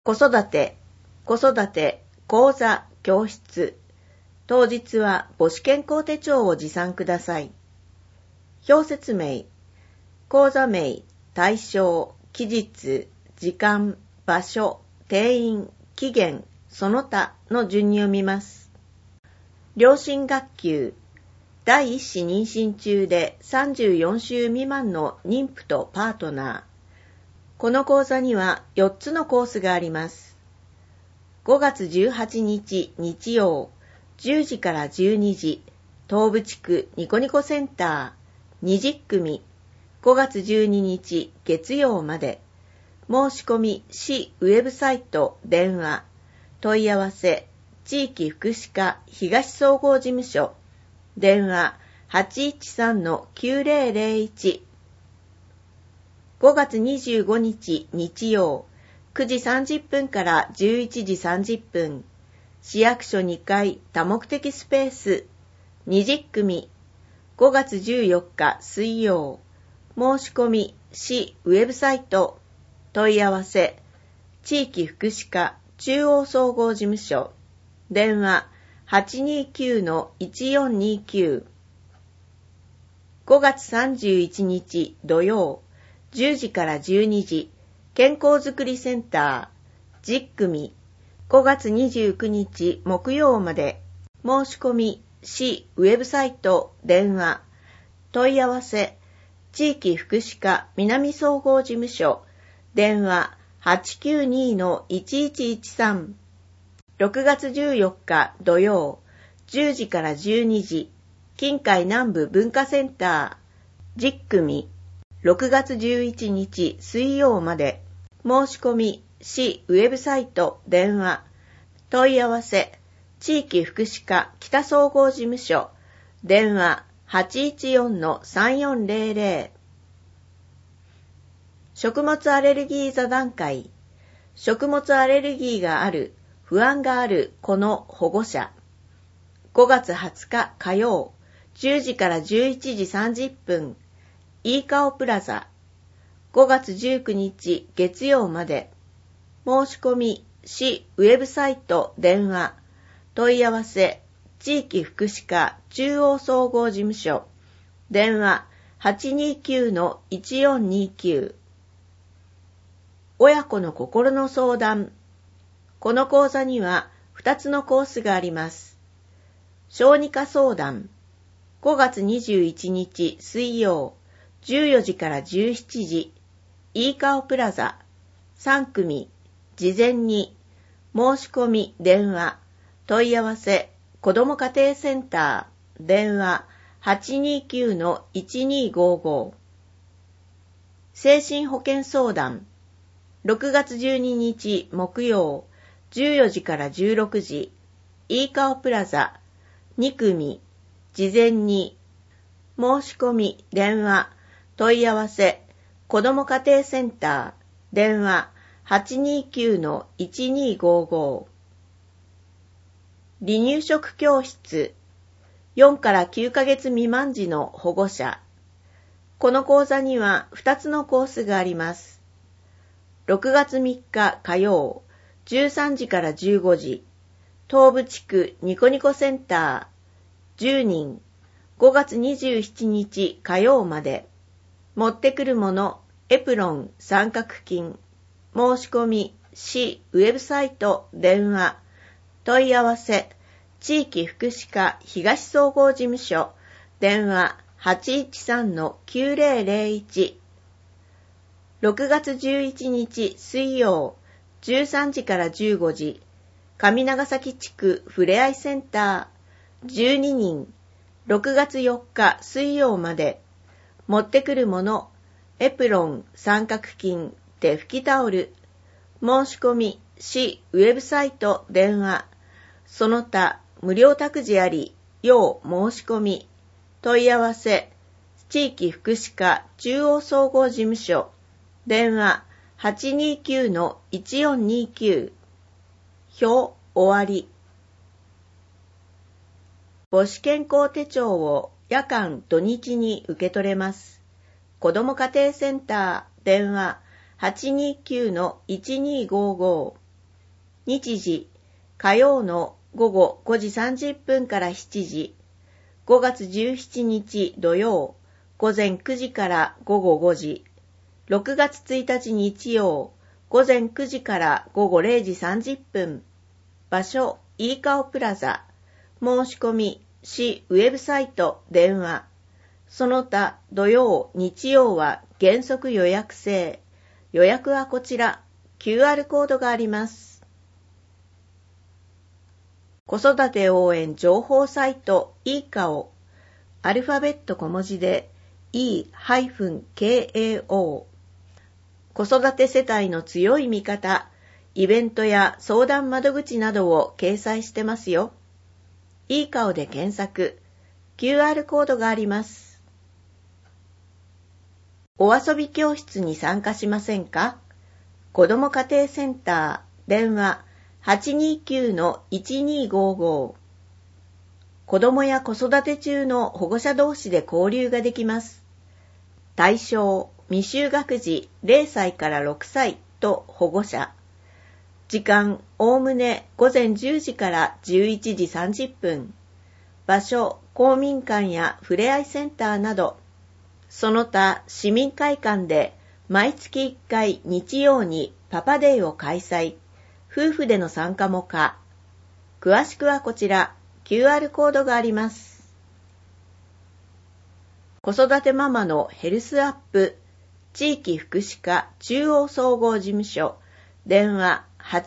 子育て講座教室。当日は母子健康手帳を持参ください。表説明、講座名、対象、期日、時間、場所、定員、期限、その他の順に読みます。両親学級、第一子妊娠中で34週未満の妊婦とパートナー。この講座には4つのコースがあります。5月18日日曜、10時から12時、東部地区ニコニコセンター、20組、5月12日月曜まで。申し込み、市ウェブサイト、電話、問い合わせ、地域福祉課東総合事務所、電話 813-9001。5月25日日曜、9時30分から11時30分、市役所2階多目的スペース、20組、5月14日水曜、申し込み、市ウェブサイト、問い合わせ、地域福祉課中央総合事務所、電話 829-1429。5月31日土曜、10時から12時、健康づくりセンター、10組、5月29日木曜まで。申し込み、市ウェブサイト、電話、問い合わせ、地域福祉課南総合事務所、電話 892-1113。6月14日土曜、10時から12時、近海南部文化センター、10組、6月11日水曜まで。申し込み、市ウェブサイト、電話、問い合わせ、地域福祉課北総合事務所、電話 814-3400。食物アレルギー座談会。食物アレルギーがある、不安がある子の保護者。5月20日火曜、10時から11時30分、いいかおプラザ。5月19日月曜まで。申し込み、市ウェブサイト、電話、問い合わせ、地域福祉課中央総合事務所、電話 829-1429。親子の心の相談。この講座には2つのコースがあります。小児科相談。5月21日水曜、14時から17時、いいかおプラザ、3組、事前に、申し込み、電話、問い合わせ、子ども家庭センター、電話 829-1255。精神保健相談。6月12日木曜、14時から16時、いいかおプラザ、2組、事前に、申し込み、電話、問い合わせ、子ども家庭センター、電話 829-1255。離乳食教室。4から9ヶ月未満児の保護者。この講座には2つのコースがあります。6月3日火曜、13時から15時、東部地区ニコニコセンター、10人、5月27日火曜まで。持ってくるもの、エプロン、三角巾。申し込み、市ウェブサイト、電話、問い合わせ、地域福祉課東総合事務所、電話 813-9001。6月11日水曜、13時から15時、上長崎地区ふれあいセンター、12人、6月4日水曜まで。持ってくるもの、エプロン、三角巾、手拭きタオル。申し込み、市ウェブサイト、電話。その他、無料託児あり、要申し込み。問い合わせ、地域福祉課中央総合事務所。電話 829-1429。表終わり。母子健康手帳を夜間土日に受け取れます。子ども家庭センター電話 829-1255。 日時、火曜の午後5時30分から7時、5月17日土曜、午前9時から午後5時、6月1日日曜、午前9時から午後0時30分、場所、いいかおプラザ、申し込み、市ウェブサイト、電話、その他土曜、日曜は原則予約制、予約はこちら、QR コードがあります。子育て応援情報サイト、いいかお、アルファベット小文字で E-KAO、子育て世帯の強い味方、イベントや相談窓口などを掲載してますよ。いいかおで検索、QR コードがあります。お遊び教室に参加しませんか？子ども家庭センター、電話 829-1255。子どもや子育て中の保護者同士で交流ができます。対象、未就学児0歳から6歳と保護者。時間、おおむね午前10時から11時30分。場所、公民館やふれあいセンターなど。その他、市民会館で毎月1回日曜にパパデーを開催。夫婦での参加も可。詳しくはこちら、QR コードがあります。子育てママのヘルスアップ、地域福祉課中央総合事務所、電話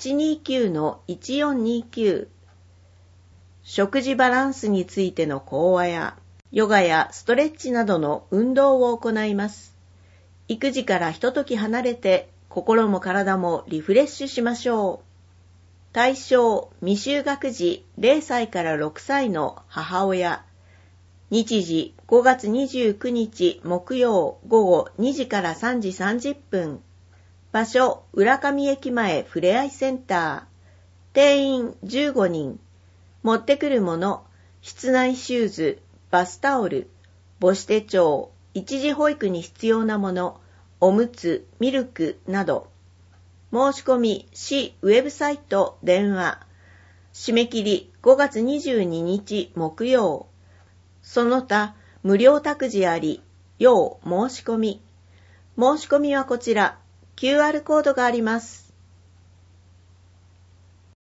829-1429。食事バランスについての講話や、ヨガやストレッチなどの運動を行います。育児からひととき離れて、心も体もリフレッシュしましょう。対象、未就学児0歳から6歳の母親。日時、5月29日木曜午後2時から3時30分。場所、浦上駅前ふれあいセンター。定員15人。持ってくるもの、室内シューズ、バスタオル、母子手帳、一時保育に必要なもの、おむつ、ミルクなど。申し込み、市ウェブサイト、電話。締め切り5月22日木曜。その他、無料託児あり、要申し込み。申し込みはこちら、QR コードがあります。